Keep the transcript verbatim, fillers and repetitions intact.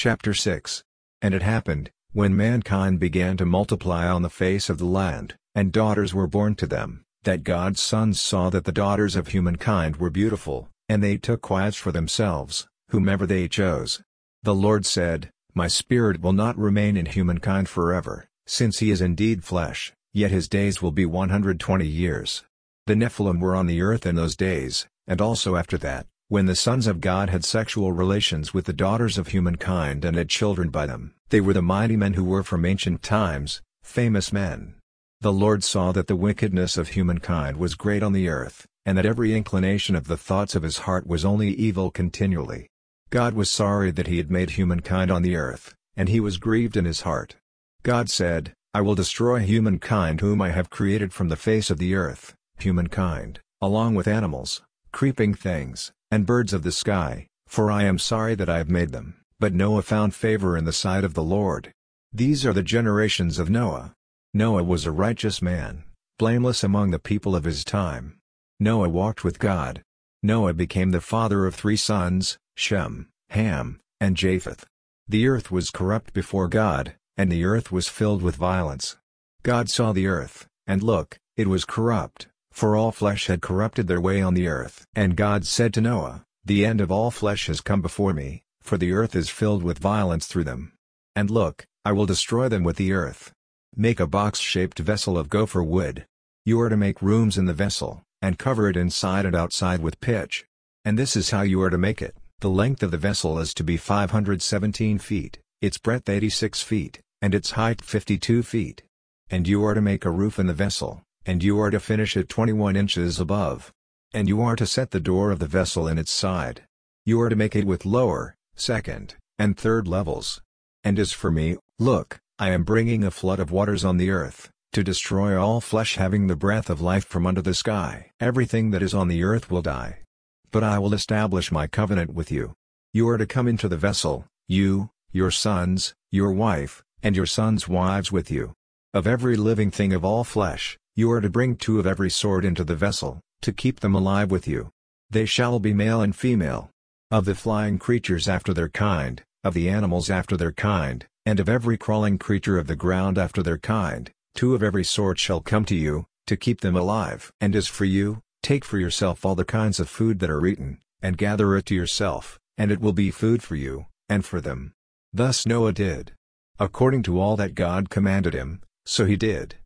Chapter six. And it happened, when mankind began to multiply on the face of the land, and daughters were born to them, that God's sons saw that the daughters of humankind were beautiful, and they took wives for themselves, whomever they chose. The Lord said, My spirit will not remain in humankind forever, since he is indeed flesh, yet his days will be one hundred twenty years. The Nephilim were on the earth in those days, and also after that, when the sons of God had sexual relations with the daughters of humankind and had children by them. They were the mighty men who were from ancient times, famous men. The Lord saw that the wickedness of humankind was great on the earth, and that every inclination of the thoughts of his heart was only evil continually. God was sorry that he had made humankind on the earth, and he was grieved in his heart. God said, I will destroy humankind whom I have created from the face of the earth, humankind, along with animals, creeping things, and birds of the sky, for I am sorry that I have made them. But Noah found favor in the sight of the Lord. These are the generations of Noah. Noah was a righteous man, blameless among the people of his time. Noah walked with God. Noah became the father of three sons, Shem, Ham, and Japheth. The earth was corrupt before God, and the earth was filled with violence. God saw the earth, and look, it was corrupt, for all flesh had corrupted their way on the earth. And God said to Noah, The end of all flesh has come before me, for the earth is filled with violence through them. And look, I will destroy them with the earth. Make a box-shaped vessel of gopher wood. You are to make rooms in the vessel, and cover it inside and outside with pitch. And this is how you are to make it. The length of the vessel is to be five hundred seventeen feet, its breadth eighty-six feet, and its height fifty-two feet. And you are to make a roof in the vessel, and you are to finish it twenty-one inches above. And you are to set the door of the vessel in its side. You are to make it with lower, second, and third levels. And as for me, look, I am bringing a flood of waters on the earth, to destroy all flesh having the breath of life from under the sky. Everything that is on the earth will die. But I will establish my covenant with you. You are to come into the vessel, you, your sons, your wife, and your sons' wives with you. Of every living thing of all flesh, you are to bring two of every sort into the vessel, to keep them alive with you. They shall be male and female. Of the flying creatures after their kind, of the animals after their kind, and of every crawling creature of the ground after their kind, two of every sort shall come to you, to keep them alive. And as for you, take for yourself all the kinds of food that are eaten, and gather it to yourself, and it will be food for you, and for them. Thus Noah did. According to all that God commanded him, so he did.